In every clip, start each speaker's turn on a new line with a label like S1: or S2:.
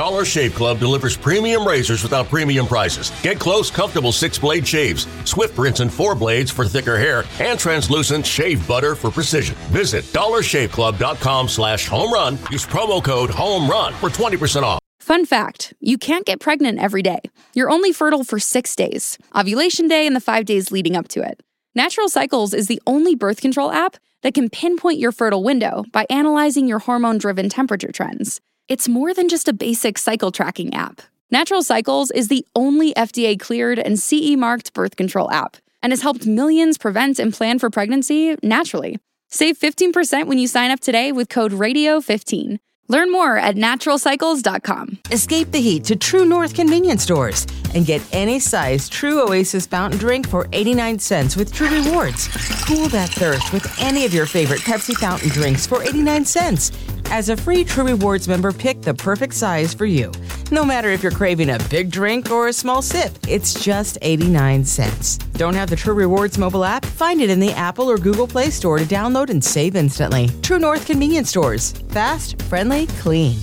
S1: Dollar Shave Club delivers premium razors without premium prices. Get close, comfortable 6-blade shaves, swift rinse and 4 blades for thicker hair, and translucent shave butter for precision. Visit dollarshaveclub.com/home-run. Use promo code HOME-RUN for 20% off.
S2: Fun fact, you can't get pregnant every day. You're only fertile for 6 days, ovulation day and the 5 days leading up to it. Natural Cycles is the only birth control app that can pinpoint your fertile window by analyzing your hormone-driven temperature trends. It's more than just a basic cycle tracking app. Natural Cycles is the only FDA-cleared and CE-marked birth control app and has helped millions prevent and plan for pregnancy naturally. Save 15% when you sign up today with code RADIO15. Learn more at naturalcycles.com.
S3: Escape the heat to True North convenience stores and get any size True Oasis fountain drink for 89 cents with True Rewards. Cool that thirst with any of your favorite Pepsi fountain drinks for 89 cents. As a free True Rewards member, pick the perfect size for you. No matter if you're craving a big drink or a small sip, it's just 89 cents. Don't have the True Rewards mobile app? Find it in the Apple or Google Play Store to download and save instantly. True North convenience stores. Fast, friendly, clean.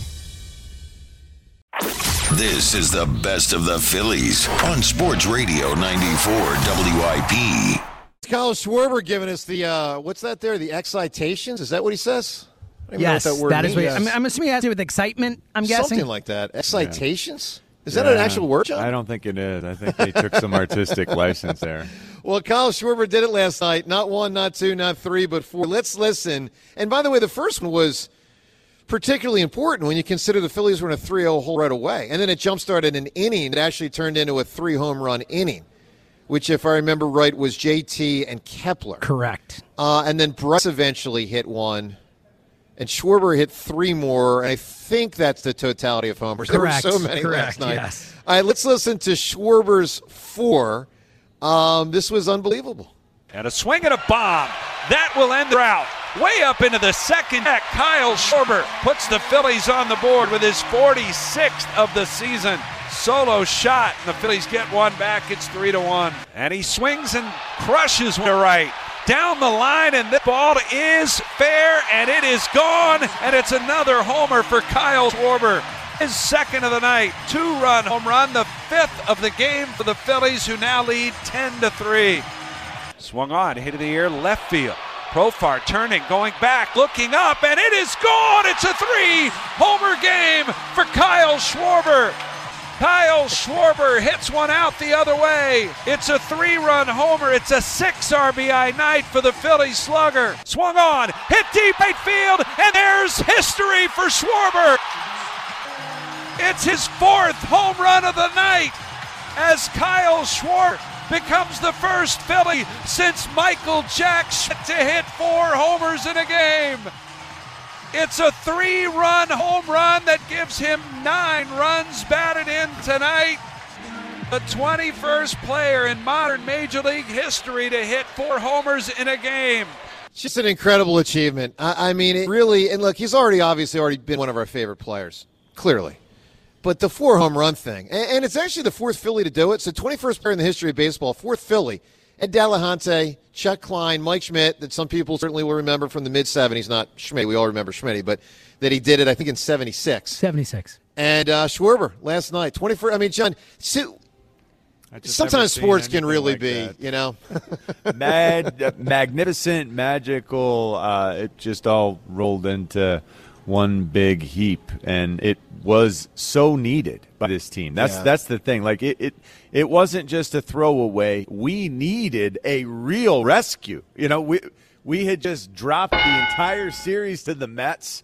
S4: This is the best of the Phillies on Sports Radio 94 WIP.
S5: Kyle Schwarber giving us the, what's that there? The excitations? Is that what he says?
S6: Yes,
S5: that word
S6: that is what
S5: means.
S6: I'm assuming it has to do with excitement, I'm guessing.
S5: Something like that. Excitations? Is that an actual word, John?
S7: I don't think it is. I think they took some artistic license there.
S5: Well, Kyle Schwarber did it last night. Not 1, not 2, not 3, but 4. Let's listen. And by the way, the first one was particularly important when you consider the Phillies were in a 3-0 hole right away. And then it jump-started an inning that actually turned into a 3-home-run inning, which, if I remember right, was JT and Kepler.
S6: Correct.
S5: And then Bryce eventually hit one. And Schwarber hit 3 more, and I think that's the totality of homers.
S6: Correct.
S5: There were so many
S6: Correct.
S5: last night.
S6: Yes.
S5: All right, let's listen to Schwarber's 4. This was unbelievable.
S8: And a swing and a bomb. That will end the drought. Way up into the second deck, Kyle Schwarber puts the Phillies on the board with his 46th of the season. Solo shot, and the Phillies get one back. It's 3-1. And he swings and crushes one to right. Down the line, and the ball is fair, and it is gone, and it's another homer for Kyle Schwarber. His second of the night, 2-run home run, the 5th of the game for the Phillies, who now lead 10-3. Swung on, hit of the air, left field. Profar turning, going back, looking up, and it is gone. It's a 3-homer game for Kyle Schwarber. Kyle Schwarber hits one out the other way. It's a 3-run homer. It's a 6 RBI night for the Phillies slugger. Swung on, hit deep right field, and there's history for Schwarber. It's his 4th home run of the night as Kyle Schwarber becomes the first Philly since Michael Jack Schmidt to hit 4 homers in a game. It's a 3-run home run that gives him 9 runs batted in tonight. The 21st player in modern Major League history to hit 4 homers in a game.
S5: It's just an incredible achievement. I mean, it really, and look, he's obviously already been one of our favorite players, clearly. But the 4-home run thing, and it's actually the 4th Philly to do it. So 21st player in the history of baseball, 4th Philly. Ed Delahanty, Chuck Klein, Mike Schmidt, that some people certainly will remember from the mid-'70s, not Schmidt, we all remember Schmidt, but that he did it, I think, in 76.
S6: 76.
S5: And Schwarber last night, 21st. I mean, John, sometimes sports can really be,
S7: that.
S5: you know.
S7: Magnificent, magical. It just all rolled into one big heap, and it was so needed by this team. That's the thing. Like it wasn't just a throwaway. We needed a real rescue. You know, we had just dropped the entire series to the Mets.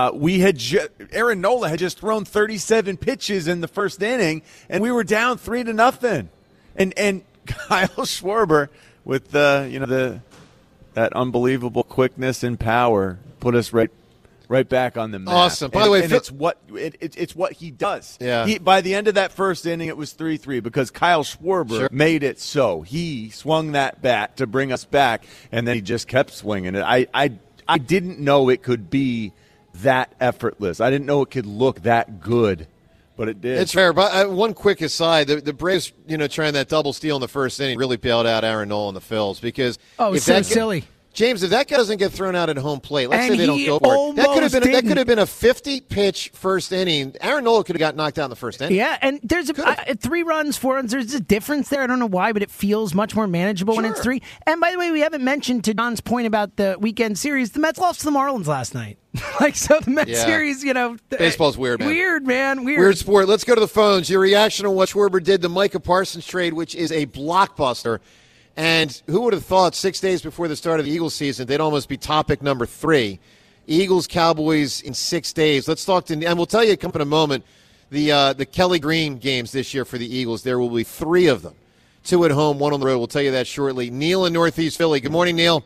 S7: Aaron Nola had just thrown 37 pitches in the first inning, and we were down 3-0. And Kyle Schwarber with that unbelievable quickness and power put us right back on the map.
S5: Awesome. By the way,
S7: it's what he does.
S5: Yeah.
S7: By the end of that first inning, it was 3-3 because Kyle Schwarber made it so. He swung that bat to bring us back, and then he just kept swinging it. I didn't know it could be that effortless. I didn't know it could look that good, but it did.
S5: It's fair. But one quick aside, the Braves, trying that double steal in the first inning really bailed out Aaron Nola and the Phils because
S6: it's so silly.
S5: James, if that guy doesn't get thrown out at home plate, let's
S6: And
S5: say they don't
S6: he
S5: go for it. That
S6: almost
S5: could have been a 50-pitch first inning. Aaron Nola could have got knocked out in the first inning.
S6: Yeah, and there's 3 runs, 4 runs. There's a difference there. I don't know why, but it feels much more manageable when it's 3. And by the way, we haven't mentioned, to John's point about the weekend series, the Mets lost to the Marlins last night. So the Mets series,
S5: Baseball's weird, man.
S6: Weird, man.
S5: Weird sport. Let's go to the phones. Your reaction on what Schwarber did, the Micah Parsons trade, which is a blockbuster. And who would have thought 6 days before the start of the Eagles season, they'd almost be topic number 3. Eagles, Cowboys in 6 days. Let's talk to, and we'll tell you in a moment, the Kelly Green games this year for the Eagles. There will be 3 of them. 2 at home, 1 on the road. We'll tell you that shortly. Neil in Northeast Philly. Good morning, Neil.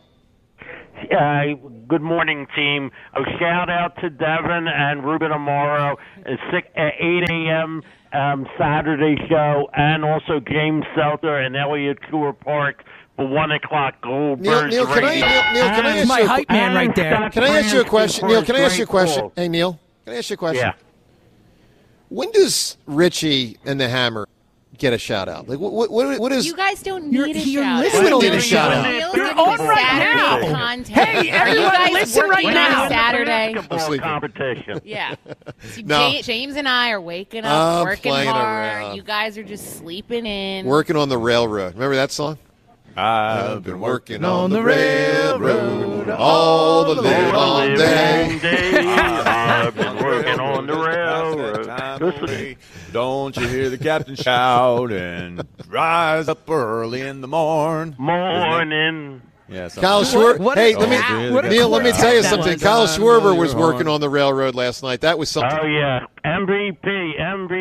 S9: Good morning, team. A shout out to Devin and Ruben Amaro at 8 a.m. Saturday show, and also James Seltzer and Elliott Cooper Park for 1 o'clock Goldberg's
S5: Neil, can I ask
S6: my hype man right there.
S5: Can I ask you a question? Neil, can I ask you a question? Hey, Neil, can I ask you a question?
S9: Yeah.
S5: When does Richie and the Hammer get a shout out? Like, what is?
S10: You guys don't need a shout out.
S5: We don't need a shout out.
S6: You're on right now.
S10: Content.
S6: Hey, everyone, listen right now.
S10: Saturday
S9: competition.
S10: Yeah.
S5: No.
S10: James and I are waking up, working
S5: playing
S10: hard.
S5: around.
S10: You guys are just sleeping in.
S5: Working on the railroad. Remember that song? I've been working on the railroad all the live long day.
S9: I've been working on the railroad.
S7: Don't you hear the captain shout and rise up early in the morning? Yeah,
S5: Kyle Schwarber. Hey, Neil, let me tell you
S6: that
S5: something.
S6: was.
S5: Kyle Schwarber was working on the railroad last night. That was something.
S9: Oh, yeah. MVP.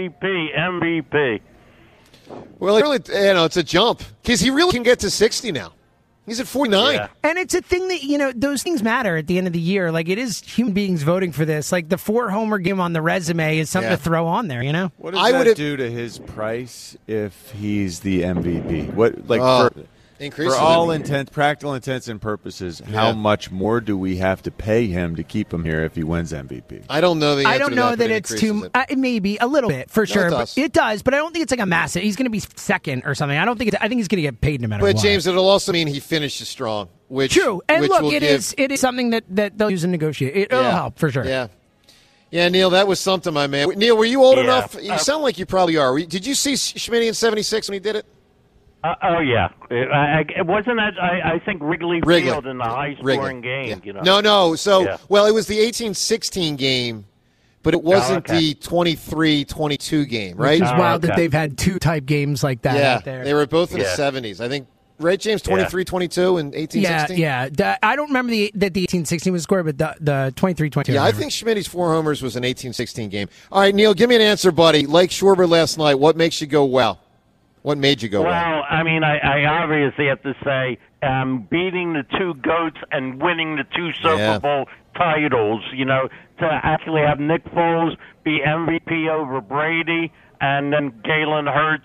S5: Well, really, it's a jump because he really can get to 60 now. He's at 49.
S9: Yeah.
S6: And it's a thing that, those things matter at the end of the year. Like, it is human beings voting for this. Like, the 4-homer game on the resume is something to throw on there,
S7: What does that do to his price if he's the MVP? For all practical intents and purposes, how much more do we have to pay him to keep him here if he wins MVP?
S5: I don't know the answer
S6: I don't
S5: to
S6: know
S5: that,
S6: that
S5: but
S6: it's too. Maybe a little bit for sure.
S5: It does.
S6: It does, but I don't think it's like a massive. He's going to be second or something. I don't think. I think he's going to get paid no matter what.
S5: But James, it'll also mean he finishes strong. Which
S6: true. And
S5: which
S6: look, it is something that they'll use and negotiate. It'll help for sure.
S5: Yeah. Yeah, Neil, that was something, my man. Neil, were you old enough? You sound like you probably are. Did you see Schmitty in '76 when he did it?
S9: Yeah. It wasn't that, I think, Wrigley Field in the high-scoring game.
S5: Yeah. No. So, well, it was the 18-16 game, but it wasn't the 23-22 game, right?
S6: Which is wild that they've had 2 type games like that out there.
S5: They were both in the 70s. I think, right, James? 23-22 and 18-16?
S6: Yeah. I don't remember that the 18-16 was scored, but the 23-22.
S5: Yeah, I think Schmitty's 4 homers was an 18-16 game. All right, Neil, give me an answer, buddy. Like Schwarber last night, what makes you go, wow? What made you go
S9: well?
S5: Well,
S9: I mean, I obviously have to say beating the 2 GOATs and winning the 2 Super Bowl titles, to actually have Nick Foles be MVP over Brady and then Jalen Hurts,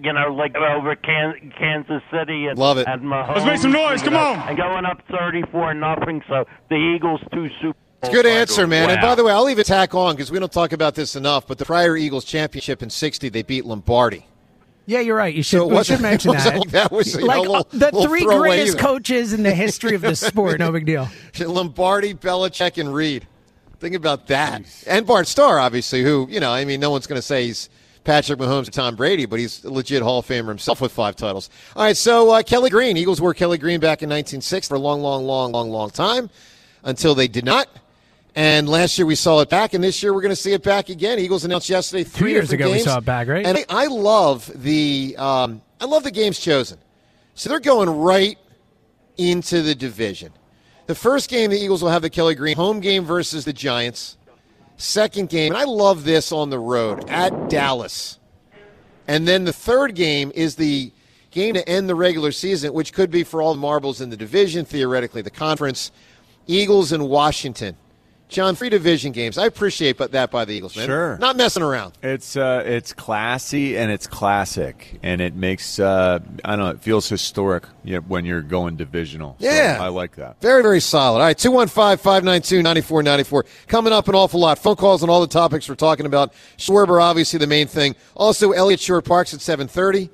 S9: over Kansas City and,
S5: love it.
S9: And Mahomes.
S11: Let's make some noise, come on.
S9: And going up 34-0, so the Eagles 2 Super Bowl
S5: it's a good answer, man.
S9: Wow.
S5: And by the way, I'll even tack on because we don't talk about this enough, but the prior Eagles championship in '60, they beat Lombardi.
S6: Yeah, you're right. You should mention that.
S5: That was
S6: the 3 greatest coaches in the history of the sport. No big deal.
S5: Lombardi, Belichick, and Reed. Think about that. And Bart Starr, obviously, who, no one's going to say he's Patrick Mahomes or Tom Brady, but he's a legit Hall of Famer himself with 5 titles. All right, so Kelly Green. Eagles wore Kelly Green back in 1960 for a long time until they did not. And last year we saw it back, and this year we're going to see it back again. Eagles announced yesterday 3
S6: 2 years ago
S5: games.
S6: we saw it back, right?
S5: And I love the games chosen. So they're going right into the division. The first game the Eagles will have the Kelly Green home game versus the Giants. Second game, and I love this on the road at Dallas. And then the third game is the game to end the regular season, which could be for all the marbles in the division, theoretically the conference. Eagles in Washington. John, 3 division games. I appreciate that by the Eagles, man.
S7: Sure.
S5: Not messing around.
S7: It's classy and it's classic, and it makes, it feels historic when you're going divisional.
S5: Yeah.
S7: So I like that.
S5: Very, very solid. All right, 215-592-9494. Coming up an awful lot. Phone calls on all the topics we're talking about. Schwarber, obviously the main thing. Also, Elliott Shore Parks at 7:30.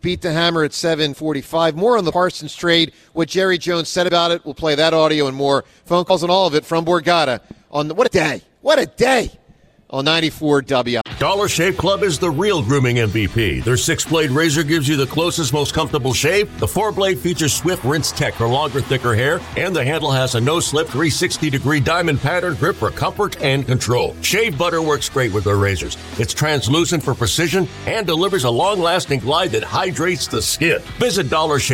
S5: Beat the Hammer at 7:45. More on the Parsons trade, what Jerry Jones said about it. We'll play that audio and more. Phone calls and all of it from Borgata on what a day. What a day on 94 W.
S1: Dollar Shave Club is the real grooming MVP. Their 6-blade razor gives you the closest, most comfortable shave. The 4-blade features swift rinse tech for longer, thicker hair, and the handle has a no-slip 360-degree diamond pattern grip for comfort and control. Shave butter works great with their razors. It's translucent for precision and delivers a long-lasting glide that hydrates the skin. Visit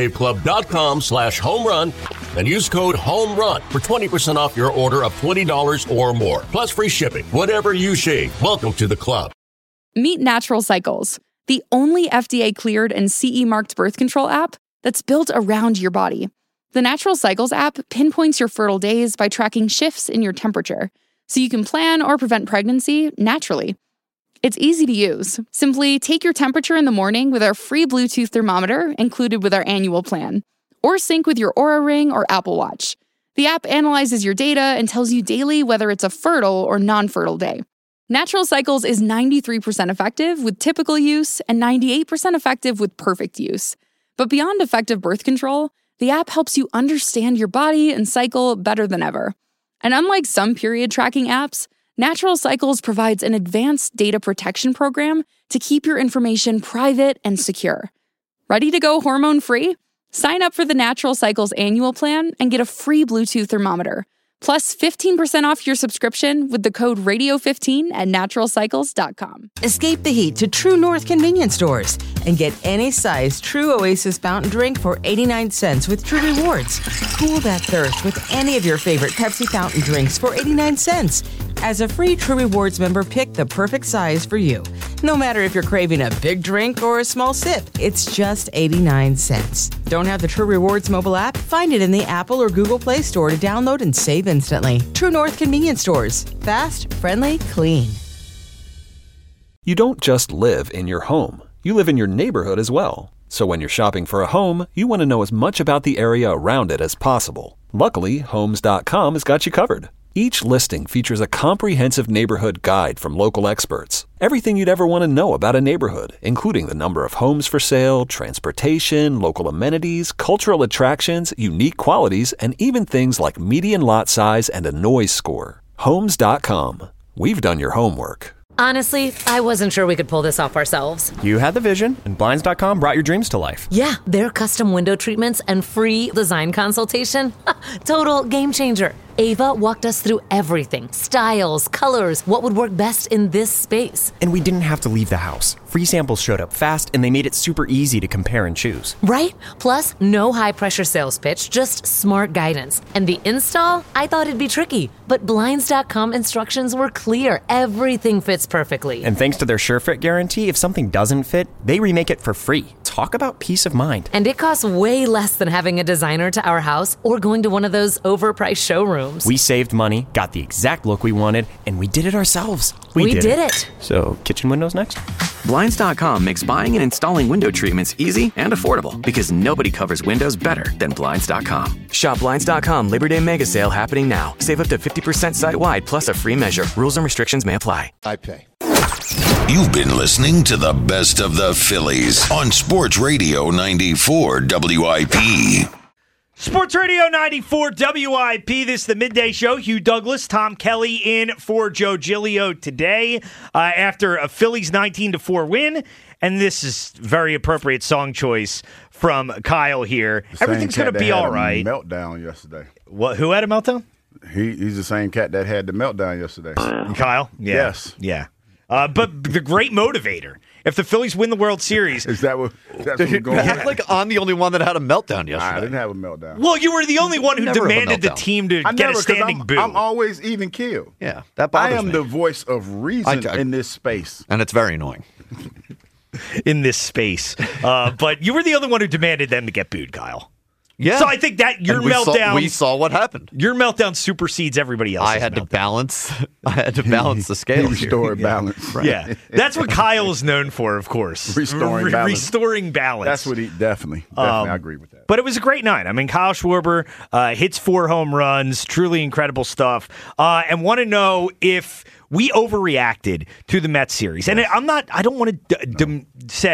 S1: dollarshaveclub.com/homerun and use code HOMERUN for 20% off your order of $20 or more, plus free shipping. Whatever you shave, welcome to the club.
S2: Meet Natural Cycles, the only FDA-cleared and CE-marked birth control app that's built around your body. The Natural Cycles app pinpoints your fertile days by tracking shifts in your temperature, so you can plan or prevent pregnancy naturally. It's easy to use. Simply take your temperature in the morning with our free Bluetooth thermometer included with our annual plan, or sync with your Oura Ring or Apple Watch. The app analyzes your data and tells you daily whether it's a fertile or non-fertile day. Natural Cycles is 93% effective with typical use and 98% effective with perfect use. But beyond effective birth control, the app helps you understand your body and cycle better than ever. And unlike some period tracking apps, Natural Cycles provides an advanced data protection program to keep your information private and secure. Ready to go hormone-free? Sign up for the Natural Cycles annual plan and get a free Bluetooth thermometer, plus 15% off your subscription with the code radio15 at naturalcycles.com.
S3: Escape the heat to True North convenience stores and get any size True Oasis fountain drink for 89 cents with True Rewards. Cool that thirst with any of your favorite Pepsi fountain drinks for 89 cents. As a free True Rewards member, pick the perfect size for you. No matter if you're craving a big drink or a small sip, it's just 89 cents. Don't have the True Rewards mobile app? Find it in the Apple or Google Play Store to download and save instantly. True North convenience stores. Fast, friendly, clean.
S11: You don't just live in your home. You live in your neighborhood as well. So when you're shopping for a home, you want to know as much about the area around it as possible. Luckily, Homes.com has got you covered. Each listing features a comprehensive neighborhood guide from local experts. Everything you'd ever want to know about a neighborhood, including the number of homes for sale, transportation, local amenities, cultural attractions, unique qualities, and even things like median lot size and a noise score. Homes.com. We've done your homework.
S12: Honestly, I wasn't sure we could pull this off ourselves.
S13: You had the vision, and Blinds.com brought your dreams to life.
S12: Yeah, their custom window treatments and free design consultation. Total game changer. Ava walked us through everything. Styles, colors, what would work best in this space.
S13: And we didn't have to leave the house. Free samples showed up fast, and they made it super easy to compare and choose.
S12: Right? Plus, no high-pressure sales pitch, just smart guidance. And the install? I thought it'd be tricky, but Blinds.com instructions were clear. Everything fits perfectly.
S13: And thanks to their SureFit guarantee, if something doesn't fit, they remake it for free. Talk about peace of mind.
S12: And it costs way less than having a designer to our house or going to one of those overpriced showrooms.
S13: We saved money, got the exact look we wanted, and we did it ourselves.
S12: We did it.
S13: So, kitchen windows next?
S14: Blinds.com makes buying and installing window treatments easy and affordable because nobody covers windows better than Blinds.com. Shop Blinds.com Labor Day Mega Sale happening now. Save up to 50% site-wide plus a free measure. Rules and restrictions may apply.
S5: I pay.
S4: You've been listening to the best of the Phillies on Sports Radio 94 WIP.
S15: Sports Radio 94 WIP. This is the midday show. Hugh Douglas, Tom Kelly in for Joe Giglio today after a Phillies 19-4 win. And this is very appropriate song choice from Kyle here. Everything's going to be all right.
S16: Meltdown yesterday.
S15: What? Who had a meltdown?
S16: He's the same cat that had the meltdown yesterday.
S15: Kyle? Yeah.
S16: Yes.
S15: Yeah. But the great motivator. If the Phillies win the World Series.
S16: Is that what we're going with?
S17: Like I'm the only one that had a meltdown yesterday.
S16: I didn't have a meltdown.
S15: Well, you were the only one who demanded the team to get a standing boo.
S16: I'm always even keel.
S17: Yeah, that bothers me.
S16: I am the voice of reason in this space.
S17: And it's very annoying.
S15: In this space. But you were the only one who demanded them to get booed, Kyle.
S17: Yeah.
S15: So I think that your meltdown.
S17: We saw what happened.
S15: Your meltdown supersedes everybody else's.
S17: I had to balance the scales.
S16: Restore balance.
S15: Right. Yeah. That's what Kyle is known for, of course.
S16: Restoring balance.
S15: Restoring balance.
S16: That's what he definitely. I agree with that.
S15: But it was a great night. I mean, Kyle Schwarber hits 4 home runs. Truly incredible stuff. And want to know if we overreacted to the Mets series, and I don't want to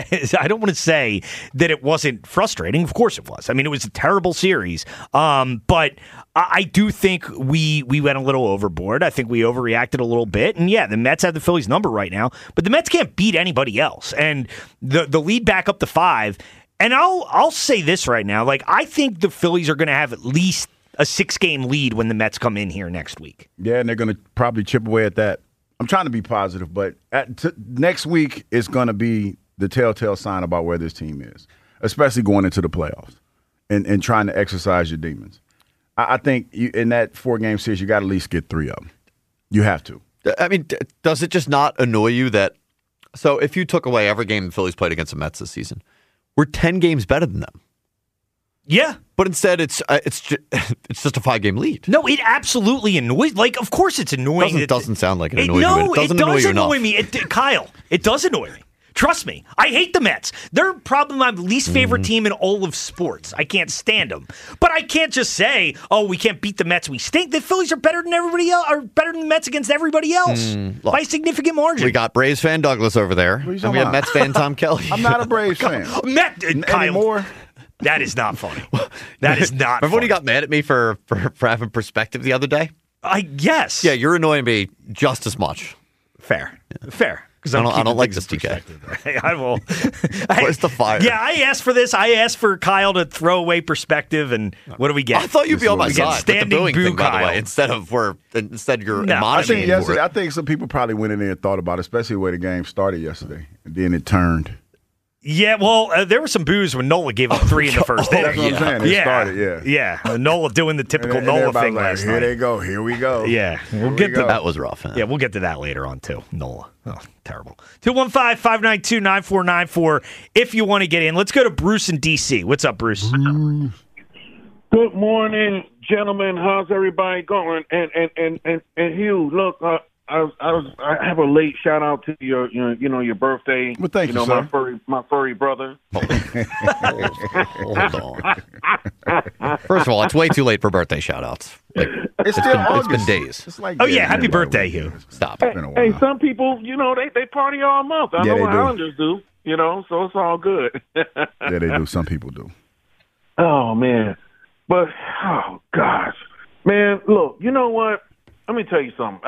S15: say that it wasn't frustrating. Of course it was. I mean, it was a terrible series, but I do think we went a little overboard. I think we overreacted a little bit, and yeah, the Mets have the Phillies number right now, but the Mets can't beat anybody else, and the lead back up to 5. And I'll say this right now, like I think the Phillies are going to have at least a 6-game lead when the Mets come in here next week.
S16: Yeah, and they're going to probably chip away at that. I'm trying to be positive, but next week is going to be the telltale sign about where this team is, especially going into the playoffs and trying to exercise your demons. I think in that 4-game series, you got to at least get 3 of them. You have to.
S17: I mean, does it just not annoy you that – so if you took away every game the Phillies played against the Mets this season, we're 10 games better than them.
S15: Yeah.
S17: But instead, it's just a 5-game lead.
S15: No, it absolutely annoys. Like, of course, it's annoying.
S17: It doesn't sound like it annoys you.
S15: No,
S17: But it does annoy
S15: me. Kyle, it does annoy me. Trust me. I hate the Mets. They're probably my least favorite team in all of sports. I can't stand them. But I can't just say, "Oh, we can't beat the Mets. We stink." The Phillies are better than everybody else. Are better than the Mets against everybody else by a significant margin.
S17: We got Braves fan Douglas over there, and we have Mets fan Tom Kelly.
S16: I'm not a Braves fan.
S15: Kyle.
S16: Anymore.
S15: That is not funny. That is not.
S17: Remember when you got mad at me for having perspective the other day?
S15: Yes.
S17: Yeah, you're annoying me just as much.
S15: Fair. Fair.
S17: I don't like this, TK.
S15: I will.
S17: Where's the fire?
S15: Yeah, I asked for this. I asked for Kyle to throw away perspective, and what do we get?
S17: I thought you'd be on my side.
S15: Standing
S17: with the booing
S15: boo,
S17: thing, by the way,
S15: Kyle.
S17: instead you're admonishing me for it.
S16: I think some people probably went in there and thought about it, especially the way the game started yesterday, and then it turned.
S15: Yeah, well, there were some boos when Nola gave up 3 in the first inning.
S16: That's what I'm saying. It started,
S15: Yeah, Nola doing the typical Nola thing last night.
S16: Here they go. Here we go.
S15: Yeah, we'll get to
S17: that. Was rough.
S15: Yeah, we'll get to that later on, too. Nola. Oh, terrible. 215-592-9494 if you want to get in. Let's go to Bruce in D.C. What's up, Bruce?
S18: Good morning, gentlemen. How's everybody going? And Hugh, look, I have a late shout out to your birthday.
S16: Well, thank you, sir.
S18: my furry brother.
S17: Hold on. First of all, it's way too late for birthday shout outs.
S16: It's
S17: been days.
S16: It's like
S15: happy birthday, Hugh.
S17: Stop.
S18: Hey, some people, they party all month. I know what Islanders do, so it's all good.
S16: Yeah, they do. Some people do.
S18: Oh, man. But, oh, gosh. Man, look, you know what? Let me tell you something.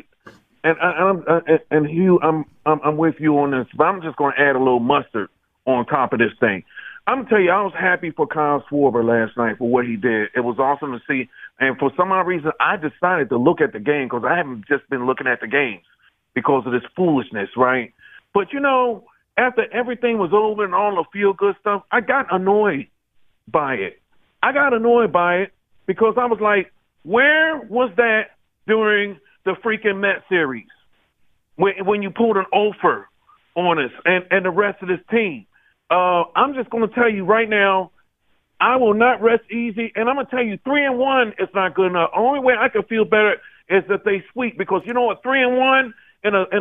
S18: And Hugh, I'm with you on this, but I'm just going to add a little mustard on top of this thing. I'm going to tell you, I was happy for Kyle Schwarber last night for what he did. It was awesome to see. And for some odd reason, I decided to look at the game because I haven't just been looking at the games because of this foolishness, right? But, after everything was over and all the feel-good stuff, I got annoyed by it. I got annoyed by it because I was like, where was that during the freaking Met series when you pulled an offer on us and the rest of this team? I'm just going to tell you right now, I will not rest easy, and I'm going to tell you 3-1 is not good enough. The only way I can feel better is that they sweep, because you know what, 3-1 in a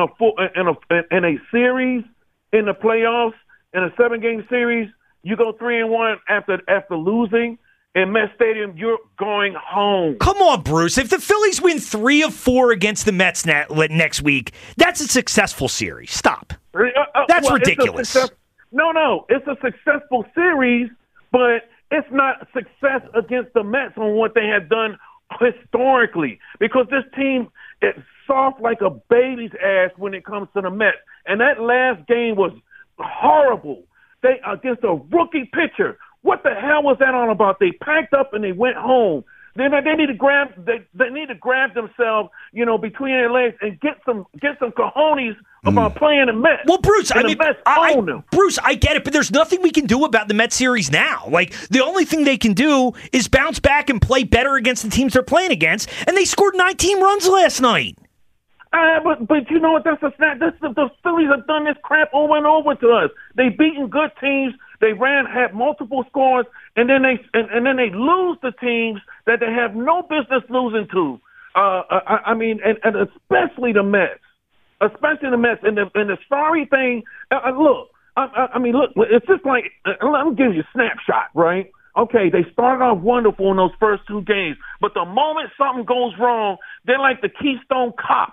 S18: series in the playoffs in a 7-game series, you go 3-1 after losing in Met Stadium, you're going home.
S15: Come on, Bruce. If the Phillies win 3 of 4 against the Mets next week, that's a successful series. Stop. That's ridiculous.
S18: No. It's a successful series, but it's not success against the Mets on what they have done historically, because this team is soft like a baby's ass when it comes to the Mets. And that last game was horrible. They against a rookie pitcher. What the hell was that all about? They packed up and they went home. They need to grab themselves, between their legs and get some cojones about playing the Mets.
S15: Well, Bruce,
S18: Bruce,
S15: I get it, but there's nothing we can do about the Mets series now. Like, the only thing they can do is bounce back and play better against the teams they're playing against, and they scored 19 runs last night.
S18: But you know what? That's a snap. The Phillies have done this crap over and over to us. They've beaten good teams. They had multiple scores, and then they lose to teams that they have no business losing to. And especially the Mets, And the sorry thing. Look, it's just like, let me give you a snapshot, right? Okay, they started off wonderful in those first 2 games, but the moment something goes wrong, they're like the Keystone Cops.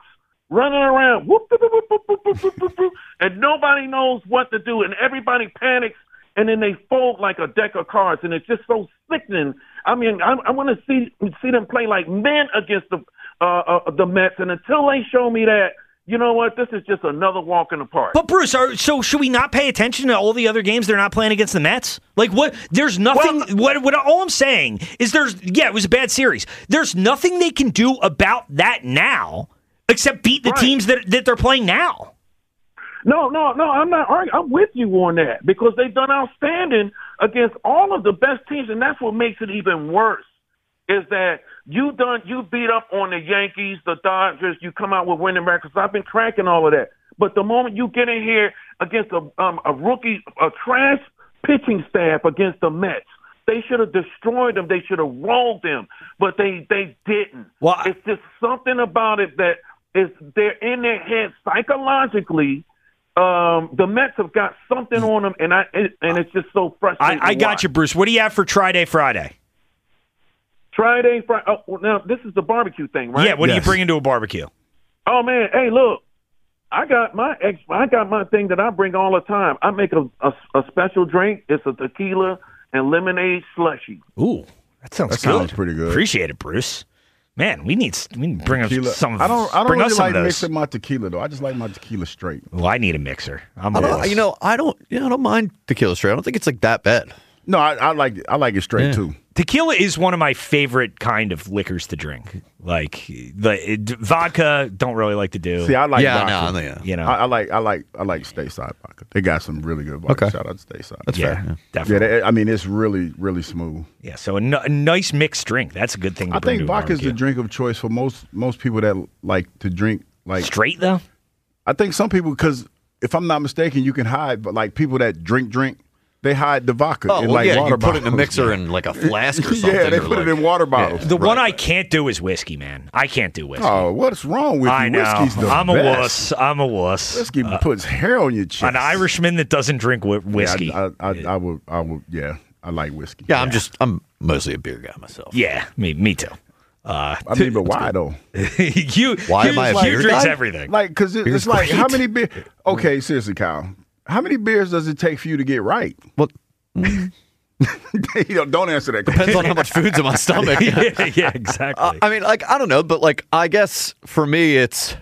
S18: running around, whoop, whoop, whoop, whoop, whoop, whoop, whoop, whoop, and nobody knows what to do, and everybody panics, and then they fold like a deck of cards, and it's just so sickening. I mean, I want to see them play like men against the Mets, and until they show me that, you know what, this is just another walk in the park.
S15: But Bruce, so should we not pay attention to all the other games they're not playing against the Mets? Like what? There's nothing. What all I'm saying is it was a bad series. There's nothing they can do about that now, except beat the teams that they're playing now.
S18: No, I'm not arguing. I'm with you on that because they've done outstanding against all of the best teams, and that's what makes it even worse. Is that you beat up on the Yankees, the Dodgers, you come out with winning records. I've been tracking all of that. But the moment you get in here against a rookie, a trash pitching staff against the Mets, they should have destroyed them. They should have rolled them, but they didn't. Well, it's just something about it that they're in their head psychologically. The Mets have got something on them, and it's just so frustrating.
S15: I got you, Bruce. What do you have for Tri-Day Friday?
S18: Friday. Oh, well, now this is the barbecue thing, right?
S15: Yeah. What do you bring into a barbecue?
S18: Oh man, hey, look, I got my thing that I bring all the time. I make a special drink. It's a tequila and lemonade slushy.
S15: Ooh, that sounds
S16: pretty good.
S15: Appreciate it, Bruce. Man, we need to bring us some.
S16: I don't
S15: bring
S16: really
S15: us some
S16: like
S15: of those.
S16: mixing my tequila though. I just like my tequila straight.
S15: Well, I need a mixer.
S17: I don't mind tequila straight. I don't think it's like that bad.
S16: No, I like it straight too.
S15: Tequila is one of my favorite kind of liquors to drink. Like vodka, don't really like to do.
S16: See, I like vodka. I like Stateside vodka. They got some really good vodka.
S17: Okay.
S16: Shout out to Stateside.
S17: That's fair.
S15: Definitely.
S16: I mean, it's really, really smooth.
S15: Yeah, so a nice mixed drink. That's a good thing to bring to a
S16: vodka is
S15: barbecue.
S16: the drink of choice for most people that like to drink like
S15: straight though.
S16: I think some people, because if I'm not mistaken, you can hide, but like people that drink. They hide the vodka in water
S17: you
S16: bottles.
S17: put it in a mixer in like a flask or something.
S16: Yeah, they put it in water bottles.
S15: The one I can't do is whiskey, man. I can't do whiskey.
S16: Oh, what's wrong with you?
S15: I know.
S16: Whiskey's the
S15: I'm
S16: best.
S15: a wuss.
S16: Whiskey puts hair on your chest.
S15: An Irishman that doesn't drink whiskey.
S16: Yeah, I would. Yeah, I like whiskey.
S17: Yeah, I'm mostly a beer guy myself.
S15: Yeah, me too.
S16: I mean, but why though?
S15: Why
S17: am I a beer
S15: drinks
S17: guy?
S15: everything.
S16: Like, because it's like, how many beers? Okay, seriously, Kyle. How many beers does it take for you to get right?
S17: Well,
S16: don't answer that.
S17: Depends on how much food's in my stomach.
S15: yeah, exactly.
S17: I mean, like, I don't know, but like, I guess for me,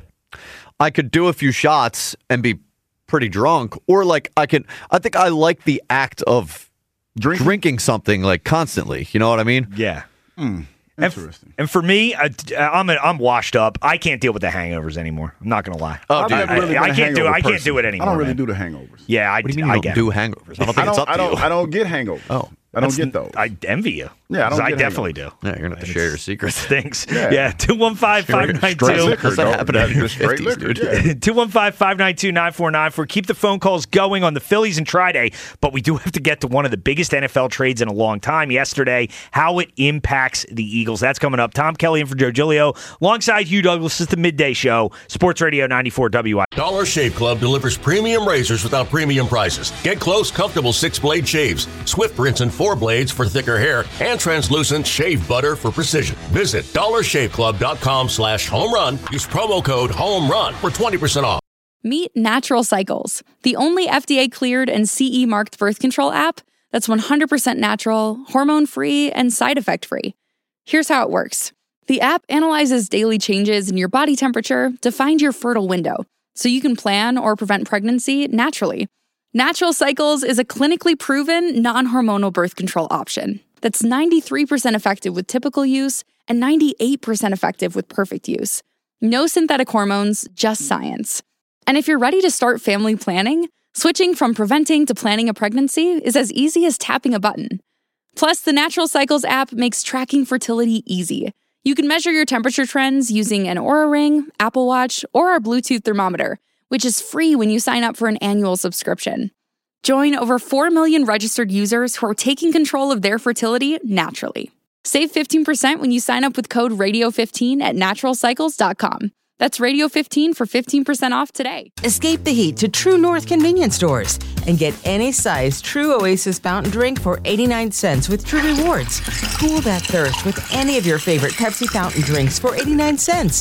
S17: I could do a few shots and be pretty drunk, or like I think I like the act of drinking something like constantly. You know what I mean?
S15: Yeah.
S16: Interesting.
S15: And for me, I'm washed up. I can't deal with the hangovers anymore. I'm not gonna lie.
S17: Oh, dude,
S15: I can't do it anymore.
S16: I don't really
S15: man.
S16: do the hangovers.
S15: Yeah,
S17: what do you mean you don't do hangovers? I don't think it's up to you.
S16: I don't get hangovers.
S17: Oh.
S16: I don't get those.
S15: I envy you.
S16: Yeah,
S15: I definitely do.
S17: Yeah, you're gonna have to share your secrets.
S15: Thanks.
S16: Yeah.
S15: 215-592.
S17: How's that happen in your
S16: Straight
S17: 50s,
S16: liquor,
S17: dude?
S16: yeah.
S15: 215-592-9494. Keep the phone calls going on the Phillies and Tri-Day, but we do have to get to one of the biggest NFL trades in a long time yesterday, how it impacts the Eagles. That's coming up. Tom Kelly in for Joe Giglio. Alongside Hugh Douglas, is the Midday Show, Sports Radio 94 WI.
S1: Dollar Shave Club delivers premium razors without premium prices. Get close, comfortable 6-blade shaves, swift rinse and 4 blades for thicker hair, and translucent shave butter for precision. Visit dollarshaveclub.com/homerun. Use promo code HOMERUN for 20% off.
S2: Meet Natural Cycles, the only FDA-cleared and CE-marked birth control app that's 100% natural, hormone-free, and side effect-free. Here's how it works. The app analyzes daily changes in your body temperature to find your fertile window, so you can plan or prevent pregnancy naturally. Natural Cycles is a clinically proven, non-hormonal birth control option that's 93% effective with typical use and 98% effective with perfect use. No synthetic hormones, just science. And if you're ready to start family planning, switching from preventing to planning a pregnancy is as easy as tapping a button. Plus, the Natural Cycles app makes tracking fertility easy. You can measure your temperature trends using an Oura Ring, Apple Watch, or our Bluetooth thermometer, which is free when you sign up for an annual subscription. Join over 4 million registered users who are taking control of their fertility naturally. Save 15% when you sign up with code Radio15 at naturalcycles.com. That's Radio15 for 15% off today.
S3: Escape the heat to True North convenience stores and get any size True Oasis fountain drink for 89 cents with True Rewards. Cool that thirst with any of your favorite Pepsi fountain drinks for 89 cents.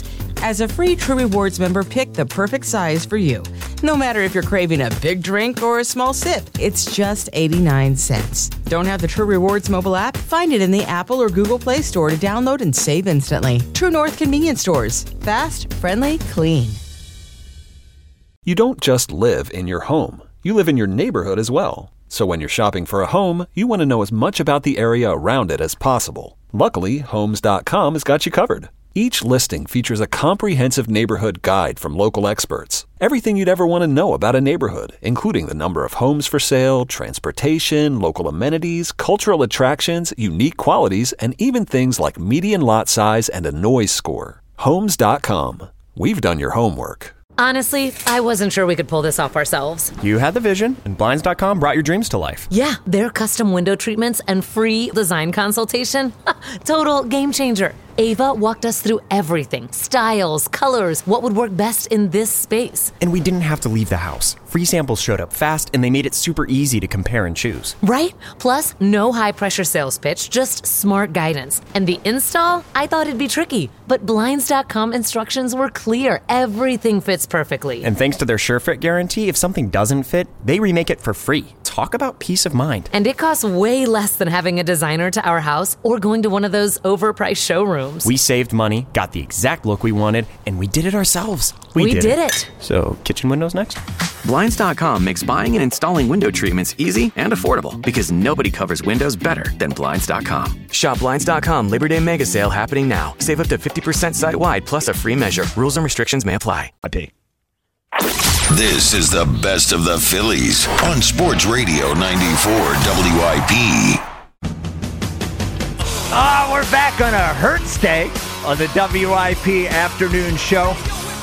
S3: As a free True Rewards member, pick the perfect size for you. No matter if you're craving a big drink or a small sip, it's just 89 cents. Don't have the True Rewards mobile app? Find it in the Apple or Google Play Store to download and save instantly. True North Convenience Stores. Fast, friendly, clean.
S11: You don't just live in your home. You live in your neighborhood as well. So when you're shopping for a home, you want to know as much about the area around it as possible. Luckily, Homes.com has got you covered. Each listing features a comprehensive neighborhood guide from local experts. Everything you'd ever want to know about a neighborhood, including the number of homes for sale, transportation, local amenities, cultural attractions, unique qualities, and even things like median lot size and a noise score. Homes.com. We've done your homework.
S12: Honestly, I wasn't sure we could pull this off ourselves.
S13: You had the vision, and Blinds.com brought your dreams to life.
S12: Yeah, their custom window treatments and free design consultation. Total game changer. Ava walked us through everything. Styles, colors, what would work best in this space.
S13: And we didn't have to leave the house. Free samples showed up fast, and they made it super easy to compare and choose.
S12: Right? Plus, no high-pressure sales pitch, just smart guidance. And the install? I thought it'd be tricky, but Blinds.com instructions were clear. Everything fits perfectly.
S13: And thanks to their SureFit guarantee, if something doesn't fit, they remake it for free. Talk about peace of mind.
S12: And it costs way less than having a designer to our house or going to one of those overpriced showrooms.
S13: We saved money, got the exact look we wanted, and we did it ourselves.
S12: We did it.
S13: So, kitchen windows next?
S14: Blinds.com makes buying and installing window treatments easy and affordable because nobody covers windows better than Blinds.com. Shop Blinds.com Labor Day Mega Sale happening now. Save up to 50% site-wide plus a free measure. Rules and restrictions may apply.
S4: This is the best of the Phillies on Sports Radio 94 WIP.
S15: We're back on a Hertz Day on the WIP afternoon show.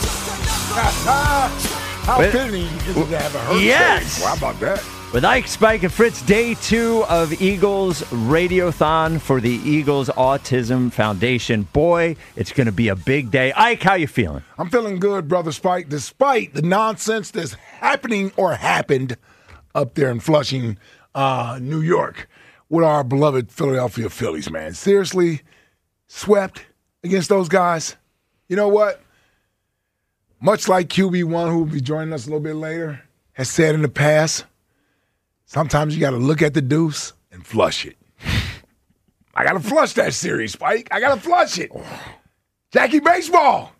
S16: How fitting to have a Hertz
S15: Yes.
S16: Day. Well, how about that?
S15: With Ike, Spike, and Fritz, day 2 of Eagles Radiothon for the Eagles Autism Foundation. Boy, it's going to be a big day. Ike, how you feeling?
S16: I'm feeling good, Brother Spike, despite the nonsense that's happening or happened up there in Flushing, New York, with our beloved Philadelphia Phillies, man. Seriously, swept against those guys. You know what? Much like QB1, who will be joining us a little bit later, has said in the past, sometimes you got to look at the deuce and flush it. I got to flush that series, Spike. I got to flush it. Jackie Baseball.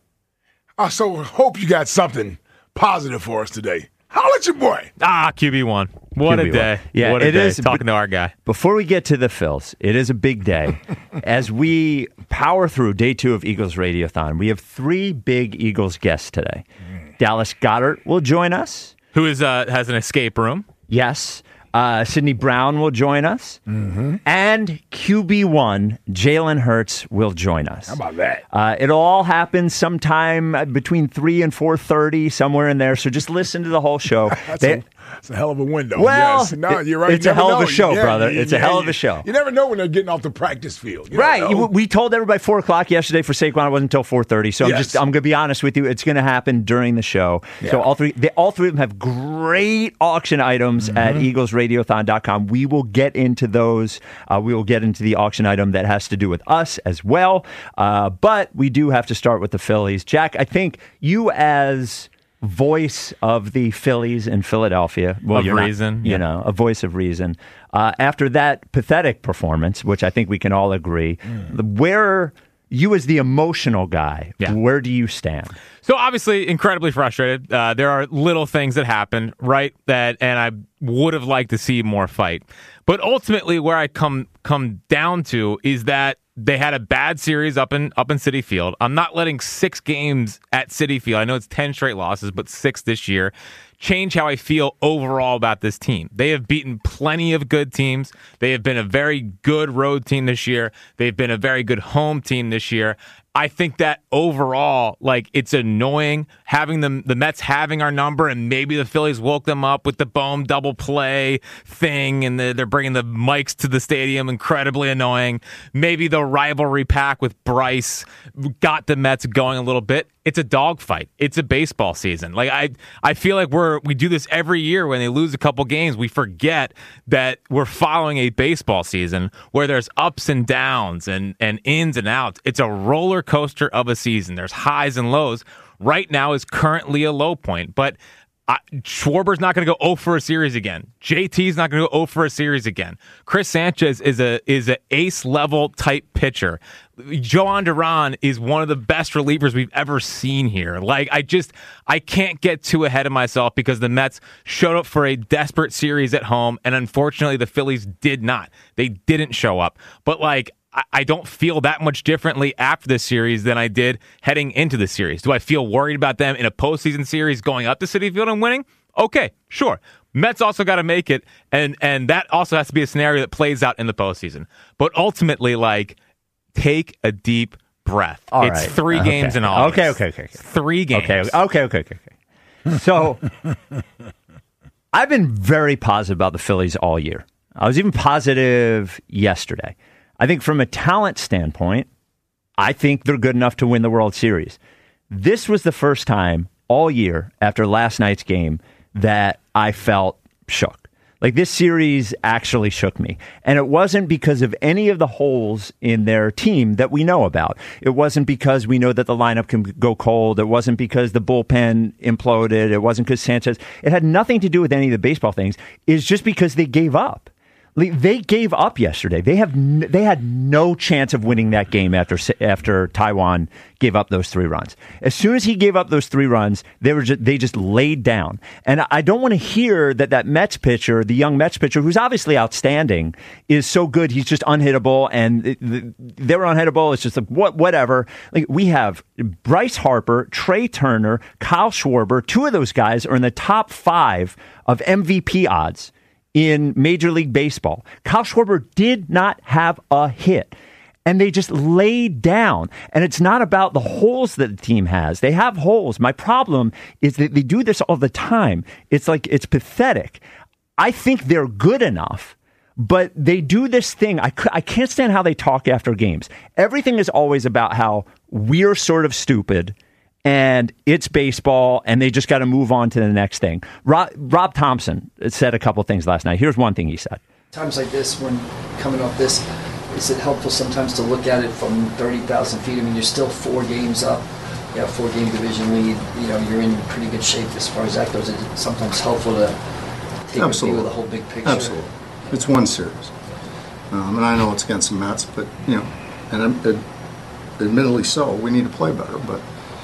S16: I so hope you got something positive for us today. Holla at your boy.
S19: QB1. What a day.
S15: Yeah,
S19: what a
S15: it
S19: day.
S15: is.
S19: Talking to our guy.
S15: Before we get to the Phils, it is a big day. As we power through day 2 of Eagles Radiothon, we have 3 big Eagles guests today. Dallas Goedert will join us.
S19: Who is has an escape room.
S15: Yes. Sidney Brown will join us. Mm-hmm. And QB1, Jalen Hurts, will join us.
S16: How about that?
S15: It'll all happen sometime between 3 and 4:30, somewhere in there. So just listen to the whole show.
S16: It's a hell of a window.
S15: Well,
S16: yes. No, you're right.
S15: It's a hell of a show, brother. It's a hell of a show.
S16: You never know when they're getting off the practice field.
S15: Right. We told everybody 4 o'clock yesterday for Saquon. It wasn't until 4:30. So I'm going to be honest with you. It's going to happen during the show. Yeah. So all three of them have great auction items at EaglesRadiothon.com. We will get into those. We will get into the auction item that has to do with us as well. But we do have to start with the Phillies. Jack, I think you as voice of the Phillies in Philadelphia. Well,
S19: of reason.
S15: A voice of reason. After that pathetic performance, which I think we can all agree, where you as the emotional guy, where do you stand?
S19: So obviously incredibly frustrated. There are little things that happen, right? And I would have liked to see more fight. But ultimately where I come down to is that they had a bad series up in Citi Field. I'm not letting 6 games at Citi Field. I know it's 10 straight losses, but 6 this year. Change how I feel overall about this team. They have beaten plenty of good teams. They have been a very good road team this year. They've been a very good home team this year. I think that overall, it's annoying having the Mets having our number, and maybe the Phillies woke them up with the Bohm double play thing, and they're bringing the mics to the stadium. Incredibly annoying. Maybe the rivalry pack with Bryce got the Mets going a little bit. It's a dogfight. It's a baseball season. I feel like we do this every year when they lose a couple games. We forget that we're following a baseball season where there's ups and downs and ins and outs. It's a roller roller coaster of a season. There's highs and lows. Right now is currently a low point, but Schwarber's not going to go 0 for a series again. JT's not going to go 0 for a series again. Chris Sanchez is a ace level type pitcher. Joan Duran is one of the best relievers we've ever seen here. Like, I can't get too ahead of myself because the Mets showed up for a desperate series at home, and unfortunately the Phillies did not. They didn't show up. But like, I don't feel that much differently after this series than I did heading into the series. Do I feel worried about them in a postseason series going up to Citi Field and winning? Okay, sure. Mets also got to make it, and that also has to be a scenario that plays out in the postseason. But ultimately, like, take a deep breath. It's 3 games in all.
S20: Okay.
S19: 3 games.
S20: Okay. So, I've been very positive about the Phillies all year. I was even positive yesterday. I think from a talent standpoint, I think they're good enough to win the World Series. This was the first time all year after last night's game that I felt shook. Like, this series actually shook me. And it wasn't because of any of the holes in their team that we know about. It wasn't because we know that the lineup can go cold. It wasn't because the bullpen imploded. It wasn't because Sanchez. It had nothing to do with any of the baseball things. It's just because they gave up. They gave up yesterday. They had no chance of winning that game after Taijuan gave up those 3 runs. As soon as he gave up those 3 runs, they just laid down. And I don't want to hear that Mets pitcher, the young Mets pitcher, who's obviously outstanding, is so good he's just unhittable, and they were unhittable. It's just like whatever. Like, we have Bryce Harper, Trey Turner, Kyle Schwarber. 2 of those guys are in the top 5 of MVP odds in Major League Baseball. Kyle Schwarber did not have a hit, and they just laid down. And it's not about the holes that the team has. They have holes. My problem is that they do this all the time. It's pathetic. I think they're good enough, but they do this thing. I can't stand how they talk after games. Everything is always about how we're sort of stupid and it's baseball, and they just got to move on to the next thing. Rob Thompson said a couple things last night. Here's one thing he said.
S21: Times like this, when coming off this, is it helpful sometimes to look at it from 30,000 feet? I mean, you're still 4 games up. You have a 4-game division lead. You know, you're in pretty good shape as far as that goes. It's sometimes helpful to take a view of the whole big picture.
S22: Absolutely. It's one series. And I know it's against the Mets, but, you know, and admittedly so, we need to play better, but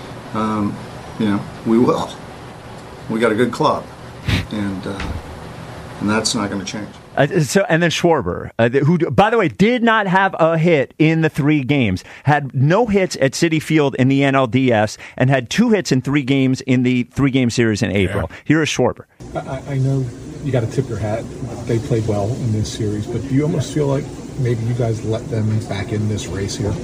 S22: you know, we will. We got a good club, and that's not going to change.
S20: And then Schwarber, who, by the way, did not have a hit in the 3 games, had no hits at Citi Field in the NLDS, and had 2 hits in 3 games in the 3-game series in April. Yeah. Here is Schwarber.
S23: I know you got to tip your hat. They played well in this series, but do you almost feel like maybe you guys let them back in this race here?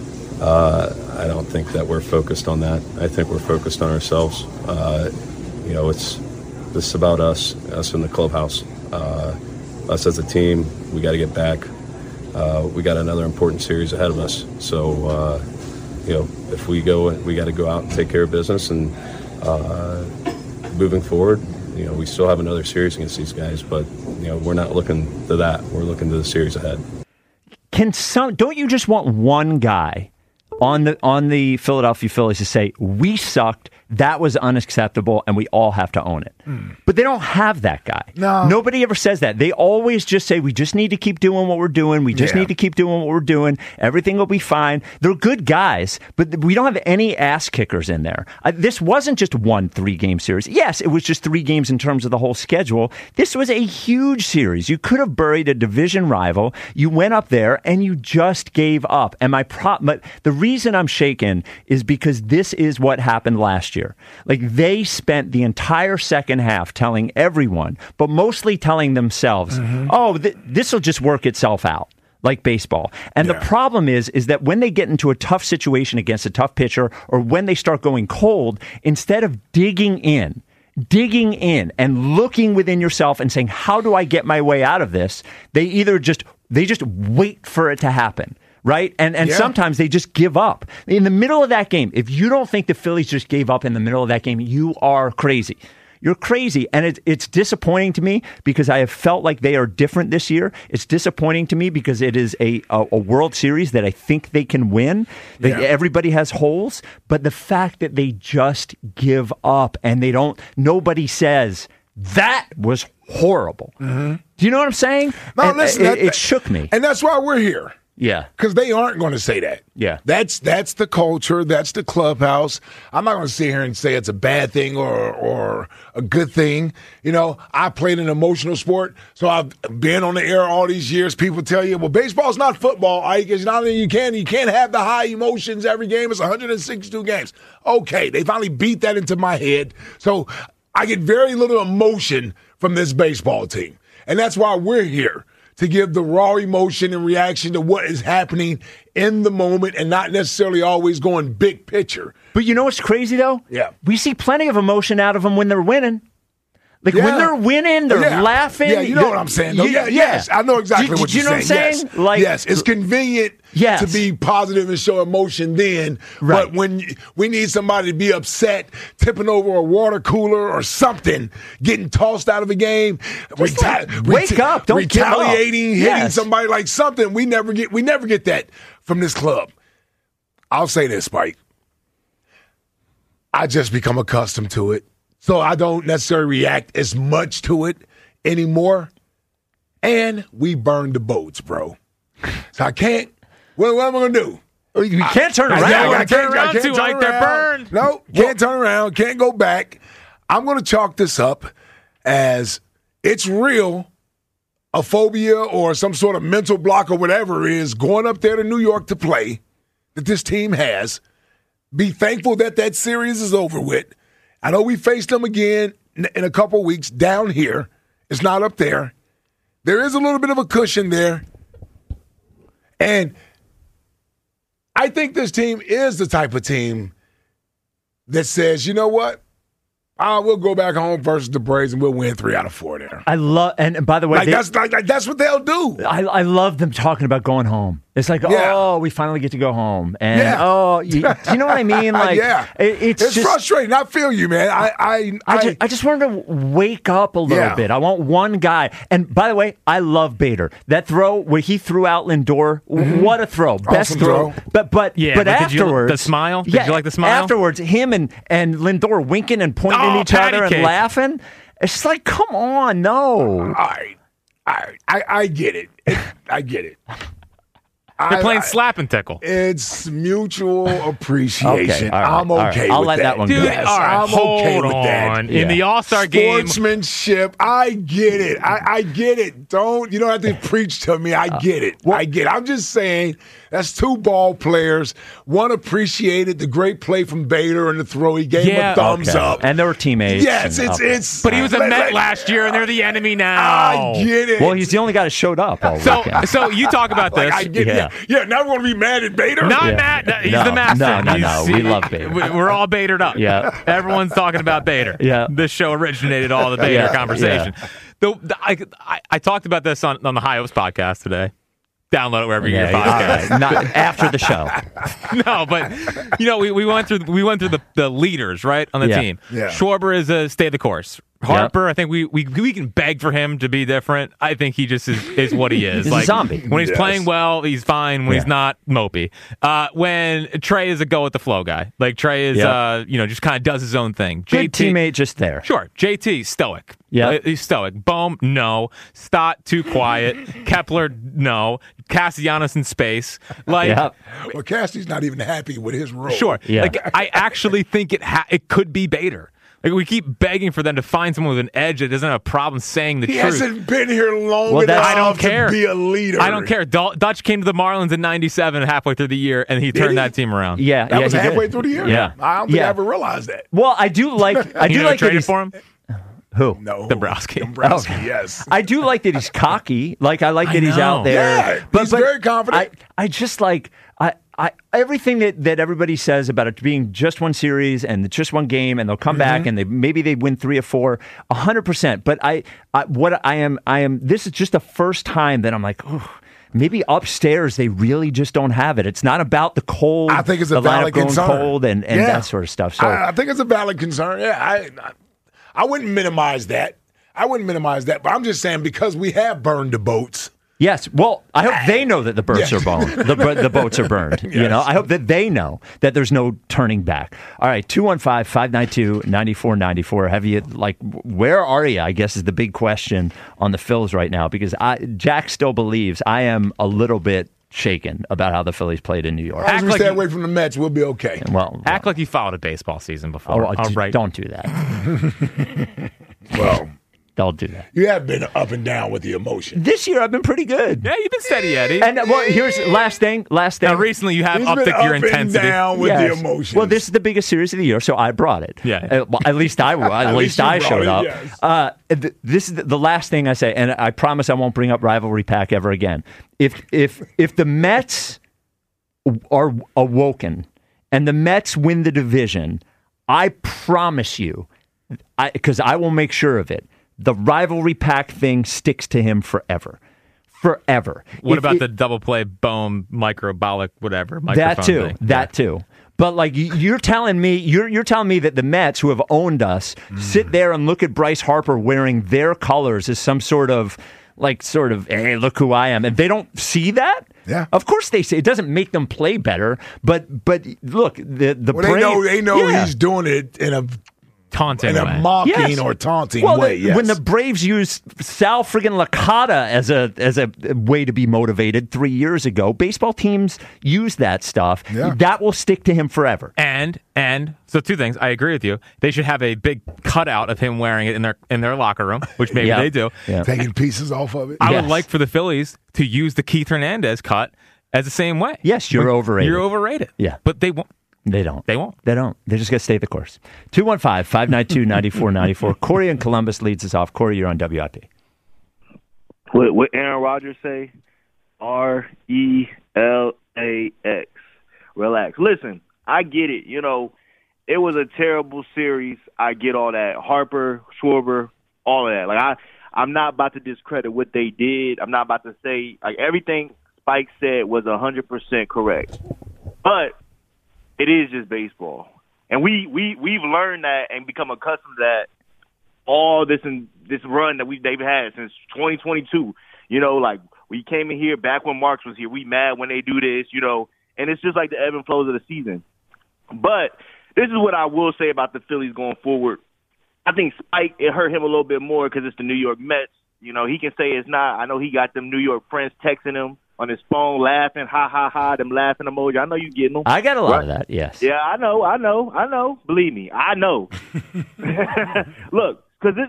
S24: I don't think that we're focused on that. I think we're focused on ourselves. You know, this is about us in the clubhouse. Us as a team, we got to get back. We got another important series ahead of us. So, you know, if we got to go out and take care of business. And moving forward, you know, we still have another series against these guys, but, you know, we're not looking to that. We're looking to the series ahead.
S20: Don't you just want one guy on the Philadelphia Phillies to say, we sucked, that was unacceptable, and we all have to own it? But they don't have that guy. No. Nobody ever says that. They always just say, we just need to keep doing what we're doing. We just need to keep doing what we're doing. Everything will be fine. They're good guys, but we don't have any ass kickers in there. This wasn't just one 3-game series. Yes, it was just 3 games in terms of the whole schedule. This was a huge series. You could have buried a division rival. You went up there, and you just gave up. And but the reason I'm shaken is because this is what happened last year. Like, they spent the entire second half telling everyone, but mostly telling themselves, this will just work itself out, like baseball. And the problem is that when they get into a tough situation against a tough pitcher, or when they start going cold, instead of digging in and looking within yourself and saying, how do I get my way out of this? They just wait for it to happen. Right? And sometimes they just give up. In the middle of that game, if you don't think the Phillies just gave up in the middle of that game, you are crazy. You're crazy. And it's disappointing to me because I have felt like they are different this year. It's disappointing to me because it is a World Series that I think they can win. Everybody has holes, but the fact that they just give up and nobody says, that was horrible. Do you know what I'm saying?
S6: No,
S20: And
S6: listen,
S20: it shook me.
S6: And that's why we're here.
S20: Yeah.
S6: Because they aren't going to say that.
S20: Yeah.
S6: That's the culture. That's the clubhouse. I'm not going to sit here and say it's a bad thing or a good thing. You know, I played an emotional sport, so I've been on the air all these years. People tell you, well, baseball's not football. It's not that you can't have the high emotions every game. It's 162 games. Okay, they finally beat that into my head. So I get very little emotion from this baseball team. And that's why we're here, to give the raw emotion and reaction to what is happening in the moment and not necessarily always going big picture.
S20: But you know what's crazy, though?
S6: Yeah.
S20: We see plenty of emotion out of them when they're winning. Like, when they're winning, they're laughing.
S6: Yeah, you know what I'm saying. Though. Yes, I know exactly what you're saying.
S20: You know what I'm saying?
S6: Yes.
S20: Like,
S6: yes, it's convenient to be positive and show emotion then.
S20: Right.
S6: But when we need somebody to be upset, tipping over a water cooler or something, getting tossed out of a game,
S20: wake up, don't give up.
S6: retaliating, hitting somebody like something, we never get that from this club. I'll say this, Spike. I just become accustomed to it. So I don't necessarily react as much to it anymore. And we burned the boats, bro. So I can't. What am I going to do?
S20: You can't turn around.
S6: I can't turn around.
S19: They're burned.
S6: No, can't turn around. Can't go back. I'm going to chalk this up as it's real. A phobia or some sort of mental block or whatever it is going up there to New York to play that this team has. Be thankful that series is over with. I know we faced them again in a couple of weeks down here. It's not up there. There is a little bit of a cushion there. And I think this team is the type of team that says, you know what? We'll go back home versus the Braves and we'll win 3 out of 4 there.
S20: I love, and by the way,
S6: that's what they'll do.
S20: I love them talking about going home. It's like, we finally get to go home, and do you know what I mean? Like, it's just
S6: frustrating. I feel you, man.
S20: I just wanted to wake up a little bit. I want one guy. And by the way, I love Bader. That throw where he threw out Lindor, what a throw! Best
S6: awesome
S20: throw. But afterwards,
S19: the smile. Did you like the smile?
S20: Afterwards, him and Lindor winking and pointing at each other and laughing. It's just like, come on, no.
S6: All right. I get it. I get it.
S19: They're playing slap and tickle.
S6: It's mutual appreciation.
S20: Okay, all right,
S6: I'm okay
S20: I'll
S6: with
S20: let that one go.
S19: Dude,
S6: Yes,
S19: all right,
S6: I'm
S19: hold
S6: okay with
S19: on.
S6: that.
S19: In the All-Star game.
S6: Sportsmanship. I get it. I get it. You don't have to preach to me. I get it. I get it. I'm just saying that's 2 ball players. One appreciated the great play from Bader and the throw. He gave him a thumbs up.
S20: And they were teammates.
S6: Yes, it's.
S19: But he was a Met last year, and they're the enemy now.
S6: I get it.
S20: Well, he's the only guy that showed up all weekend.
S19: So you talk about this.
S6: I get it. Yeah, now we're going to be mad at Bader?
S19: Not Matt. He's the master.
S20: No. We love Bader.
S19: We're all Badered up.
S20: Yeah.
S19: Everyone's talking about Bader.
S20: Yeah.
S19: This show originated all the Bader conversation. I talked about this on the High Hopes podcast today. Download it wherever you get your podcast.
S20: Right. Not after the show.
S19: No, but we went through the leaders right on the team.
S6: Yeah.
S19: Schwarber is a stay the course. Harper, I think we can beg for him to be different. I think he just is what he is.
S20: He's
S19: like
S20: a zombie.
S19: When he's playing well, he's fine. When he's not, mopey. When Trey is a go with the flow guy, like Trey is, just kind of does his own thing.
S20: Good teammate, just there.
S19: Sure, JT stoic.
S20: Yeah,
S19: he's stoic. Bohm, no. Stott, too quiet. Kepler, no. Castellanos in space. Like,
S6: well, Cassie's not even happy with his role.
S19: Sure. Yeah. Like, I actually think it could be Bader. Like, we keep begging for them to find someone with an edge that doesn't have a problem saying the truth.
S6: He hasn't been here long enough
S19: I don't care.
S6: to be a leader.
S19: I don't care. Dutch came to the Marlins in '97 halfway through the year, and he turned that team around.
S20: Yeah.
S6: That was halfway through the year?
S20: Yeah.
S6: I don't think I ever realized that.
S20: Well, I do like...
S19: traded for him?
S20: Who?
S6: No.
S19: Dombrowski,
S6: yes.
S20: I do like that he's cocky. Like, I like that he's out there.
S6: Yeah, he's very confident.
S20: I just like... everything that everybody says about it being just one series and just one game and they'll come back and maybe they win 3 or 4, 100%. But I am. This is just the first time that I'm like, maybe upstairs they really just don't have it. It's not about the cold.
S6: I think it's a
S20: the
S6: valid concern.
S20: Cold and that sort of stuff. So
S6: I think it's a valid concern. Yeah, I wouldn't minimize that. But I'm just saying because we have burned the boats.
S20: Yes. Well, I hope they know that the boats are burned. The boats are burned.
S6: Yes.
S20: You know, I hope that they know that there's no turning back. All right, 215-592-9494. Have you, where are you, I guess, is the big question on the Phils right now, because Jack still believes. I am a little bit shaken about how the Phillies played in New York.
S6: As we stay away from the Mets, we'll be okay.
S20: Well,
S19: act like you followed a baseball season before.
S20: All right. Don't do that.
S6: Well,
S20: don't do that.
S6: You have been up and down with the emotion.
S20: This year, I've been pretty good.
S19: Yeah, you've been steady, Eddie.
S20: And here's last thing.
S19: Now, recently, you have upped your intensity.
S6: And down with the emotions.
S20: Well, this is the biggest series of the year, so I brought it.
S19: Yeah.
S20: At least I showed up.
S6: Yes.
S20: This is the last thing I say, and I promise I won't bring up rivalry pack ever again. If the Mets are awoken and the Mets win the division, I promise you, because I will make sure of it, the rivalry pack thing sticks to him forever. Forever.
S19: What about the double play Bohm microbolic whatever?
S20: That too.
S19: Thing?
S20: That too. But you're telling me that the Mets, who have owned us, sit there and look at Bryce Harper wearing their colors as some sort of hey, look who I am, and they don't see that.
S6: Yeah,
S20: of course they see. It doesn't make them play better, but look, the
S6: they know he's doing it in a
S19: taunting
S6: in a
S19: way.
S6: mocking or taunting way. Yes.
S20: When the Braves used Sal friggin' Licata as a way to be motivated 3 years ago, baseball teams use that stuff.
S6: Yeah.
S20: That will stick to him forever.
S19: And so two things. I agree with you. They should have a big cutout of him wearing it in their locker room, which maybe they do.
S20: Yeah.
S6: Taking pieces off of it.
S19: I would like for the Phillies to use the Keith Hernandez cut as the same way.
S20: Yes, you're overrated.
S19: You're overrated.
S20: Yeah.
S19: But they won't.
S20: They don't.
S19: They won't.
S20: They don't. They're just going to stay the course. 215-592-9494. Corey in Columbus leads us off. Corey, you're on WIP.
S7: What Aaron Rodgers say? RELAX. Relax. Listen, I get it. You know, it was a terrible series. I get all that. Harper, Schwarber, all of that. I'm not about to discredit what they did. I'm not about to say everything Spike said was 100% correct. But it is just baseball, and we've learned that and become accustomed to that. All this run that they've had since 2022. You know, we came in here back when Marks was here. We mad when they do this, you know, and it's just like the ebb and flows of the season. But this is what I will say about the Phillies going forward. I think Spike, it hurt him a little bit more because it's the New York Mets. You know, he can say it's not. I know he got them New York friends texting him on his phone, laughing, ha, ha, ha, them laughing emoji. I know you getting them.
S20: I got a lot of that, yes.
S7: Yeah, I know. Believe me, I know. Look,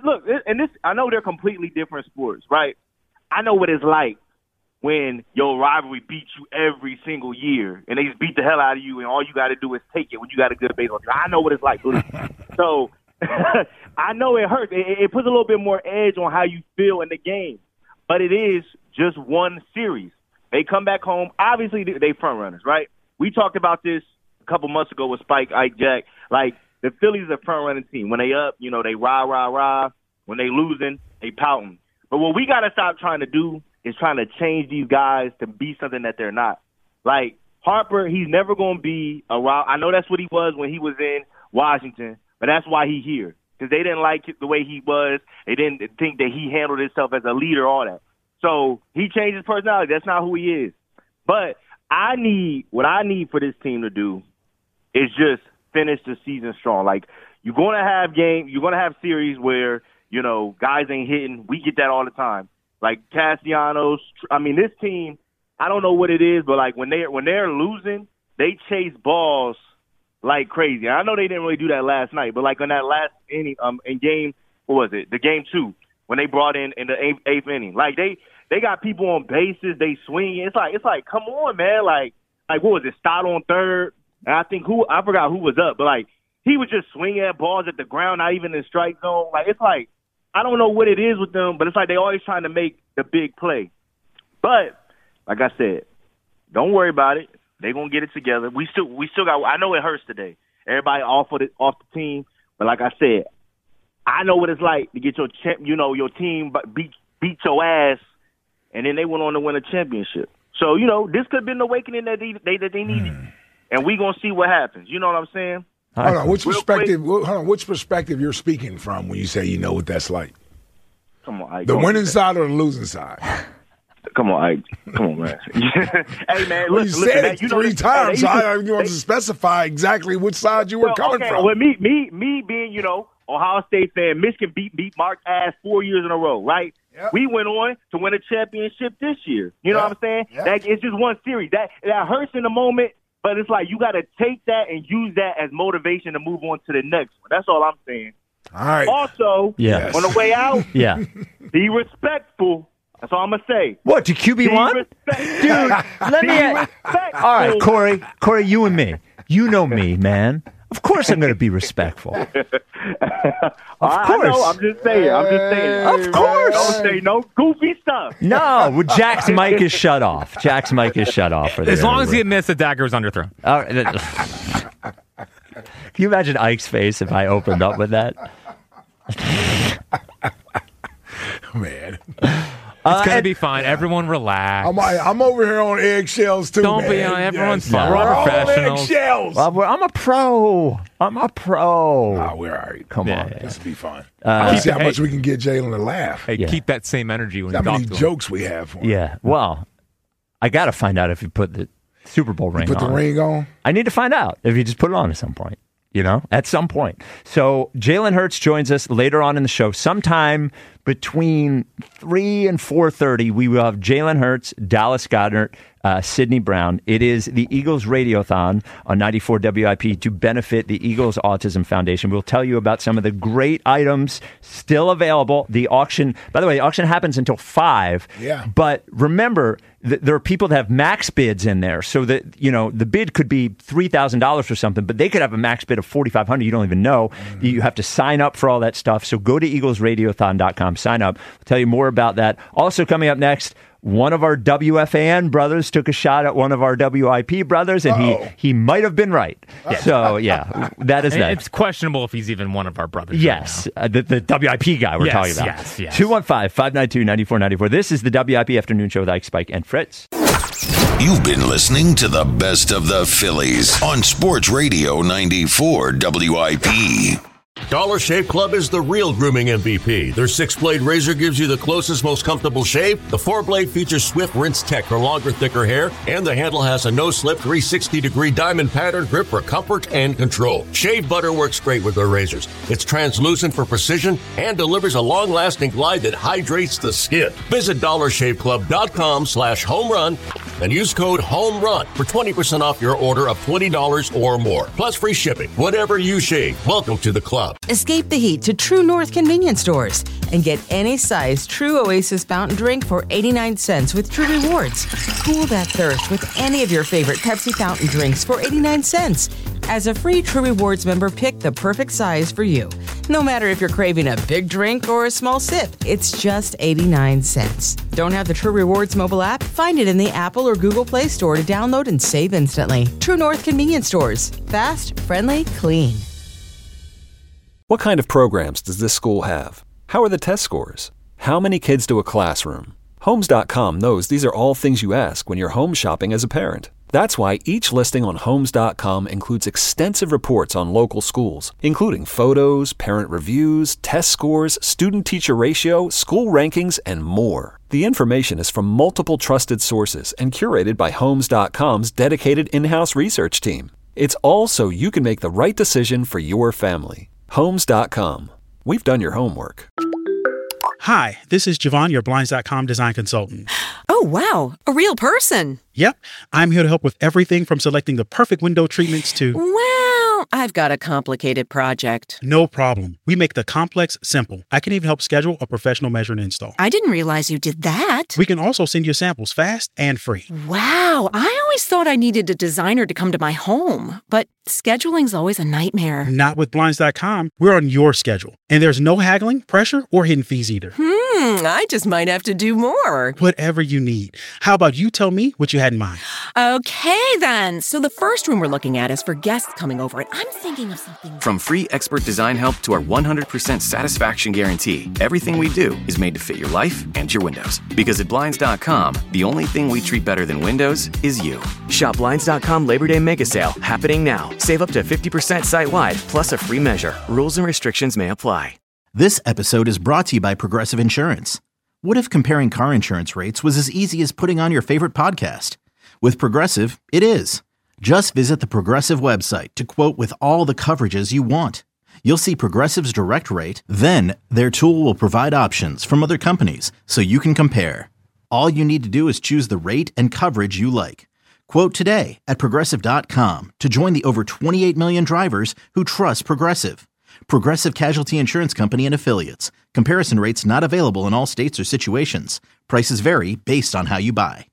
S7: I know they're completely different sports, right? I know what it's like when your rivalry beats you every single year, and they just beat the hell out of you, and all you got to do is take it when you got a good baseball team. I know what it's like, believe me. So I know it hurts. It puts a little bit more edge on how you feel in the game, but it is just one series. They come back home. Obviously, they front runners, right? We talked about this a couple months ago with Spike, Ike, Jack. The Phillies are a front running team. When they up, you know, they rah, rah, rah. When they losing, they pouting. But what we got to stop trying to do is trying to change these guys to be something that they're not. Harper, he's never going to be a raw. I know that's what he was when he was in Washington, but that's why he's here. Because they didn't like the way he was. They didn't think that he handled himself as a leader, all that. So he changed his personality. That's not who he is. But what I need for this team to do is just finish the season strong. You're going to have series where, you know, guys ain't hitting. We get that all the time. Castellanos. I mean, this team, I don't know what it is, but when they're losing, they chase balls like crazy. I know they didn't really do that last night, but on that last inning, in game, what was it? The game 2, when they brought in the eighth inning. They got people on bases, they swing. It's like, come on, man. What was it? Stott on third. And I forgot who was up, but he was just swinging at balls at the ground, not even in strike zone. I don't know what it is with them, but it's they always trying to make the big play. But like I said, don't worry about it. They're gonna get it together. We still got. I know it hurts today. Everybody off the team, but like I said, I know what it's like to get your team beat your ass, and then they went on to win a championship. So this could have been the awakening that they needed, and we gonna see what happens. You know what I'm saying?
S6: Hold on, which perspective you're speaking from when you say you know what that's like?
S7: Come on, Ike.
S6: The winning side or the losing side?
S7: Come on, Ike. Come on, man. Hey, man,
S6: Well,
S7: listen,
S6: you said it
S7: man,
S6: three times, so I want to specify exactly which side you were coming from.
S7: Well, me being, Ohio State fan, Michigan beat Mark's ass 4 years in a row, right? Yep. We went on to win a championship this year. You know what I'm saying?
S6: Yep.
S7: That it's just one series. That hurts in the moment, but it's like you got to take that and use that as motivation to move on to the next one. That's all I'm saying.
S6: All right.
S7: Also, on the way out, be respectful. That's all I'm going to say.
S20: What, to QB1? Dude, let me... All right, Corey, you and me. You know me, man. Of course I'm going to be respectful. Of course.
S7: I know. I'm just saying.
S20: Of course.
S7: Don't say no goofy stuff.
S20: No, well, Jack's mic is shut off. Jack's mic is shut off. For the
S19: as long as he admits the dagger was underthrown.
S20: All right. Can you imagine Ike's face if I opened up with that?
S6: Man.
S19: It's going to be fine. Everyone relax.
S6: I'm over here on eggshells, too,
S19: Don't be on. Everyone's fine. We're all professionals.
S6: Eggshells.
S20: I'm a pro.
S6: Oh, we're all right.
S20: Come on.
S6: This will be fun. Let's see how much we can get Jalen to laugh.
S19: Hey, keep that same energy when you
S6: how
S19: talk
S6: many
S19: to him.
S6: jokes we have for him.
S20: Yeah. Well, I got to find out if you put the Super Bowl ring on.
S6: Put the ring on?
S20: I need to find out if you just put it on at some point. At some point. So Jalen Hurts joins us later on in the show. Sometime between 3 and 4:30, we will have Jalen Hurts, Dallas Goedert, Sidney Brown. It is the Eagles Radiothon on 94 WIP to benefit the Eagles Autism Foundation. We'll tell you about some of the great items still available. The auction, by the way, the auction happens until 5.
S6: Yeah.
S20: But remember, there are people that have max bids in there. So that, the bid could be $3,000 for something, but they could have a max bid of $4,500. You don't even know. Mm-hmm. You have to sign up for all that stuff. So go to eaglesradiothon.com, sign up. We'll tell you more about that. Also coming up next, one of our WFAN brothers took a shot at one of our WIP brothers, and he might have been right. So, that is that.
S19: It's questionable if he's even one of our brothers.
S20: Yes, the WIP guy we're talking about.
S19: Yes.
S20: 215-592-9494. This is the WIP Afternoon Show with Ike, Spike, and Fritz.
S4: You've been listening to the best of the Phillies on Sports Radio 94 WIP.
S1: Dollar Shave Club is the real grooming MVP. Their 6-blade razor gives you the closest, most comfortable shave. The 4-blade features Swift Rinse Tech for longer, thicker hair, and the handle has a no-slip 360-degree diamond pattern grip for comfort and control. Shave butter works great with their razors. It's translucent for precision and delivers a long-lasting glide that hydrates the skin. Visit DollarShaveClub.com/homerun and use code HOMERUN for 20% off your order of $20 or more. Plus free shipping. Whatever you shave, welcome to the club.
S3: Escape the heat to True North convenience stores and get any size True Oasis fountain drink for 89 cents with True Rewards. Cool that thirst with any of your favorite Pepsi fountain drinks for 89 cents. As a free True Rewards member, pick the perfect size for you. No matter if you're craving a big drink or a small sip, it's just 89 cents. Don't have the True Rewards mobile app? Find it in the Apple or Google Play Store to download and save instantly. True North convenience stores. Fast, friendly, clean.
S11: What kind of programs does this school have? How are the test scores? How many kids to a classroom? Homes.com knows these are all things you ask when you're home shopping as a parent. That's why each listing on Homes.com includes extensive reports on local schools, including photos, parent reviews, test scores, student-teacher ratio, school rankings, and more. The information is from multiple trusted sources and curated by Homes.com's dedicated in-house research team. It's all so you can make the right decision for your family. Homes.com. We've done your homework.
S5: Hi, this is Javon, your Blinds.com design consultant.
S8: Oh, wow. A real person.
S5: Yep. I'm here to help with everything from selecting the perfect window treatments to...
S8: Well, I've got a complicated project.
S5: No problem. We make the complex simple. I can even help schedule a professional measure and install.
S8: I didn't realize you did that.
S5: We can also send you samples fast and free.
S8: Wow. I always thought I needed a designer to come to my home, but scheduling's always a nightmare.
S5: Not with Blinds.com. We're on your schedule. And there's no haggling, pressure, or hidden fees either.
S8: I just might have to do more.
S5: Whatever you need. How about you tell me what you had in mind?
S9: Okay, then. So the first room we're looking at is for guests coming over, and I'm thinking of something.
S14: From free expert design help to our 100% satisfaction guarantee, everything we do is made to fit your life and your windows. Because at Blinds.com, the only thing we treat better than windows is you. Shop Blinds.com Labor Day Mega Sale happening now. Save up to 50% site-wide, plus a free measure. Rules and restrictions may apply.
S10: This episode is brought to you by Progressive Insurance. What if comparing car insurance rates was as easy as putting on your favorite podcast? With Progressive, it is. Just visit the Progressive website to quote with all the coverages you want. You'll see Progressive's direct rate, then their tool will provide options from other companies so you can compare. All you need to do is choose the rate and coverage you like. Quote today at Progressive.com to join the over 28 million drivers who trust Progressive. Progressive Casualty Insurance Company and Affiliates. Comparison rates not available in all states or situations. Prices vary based on how you buy.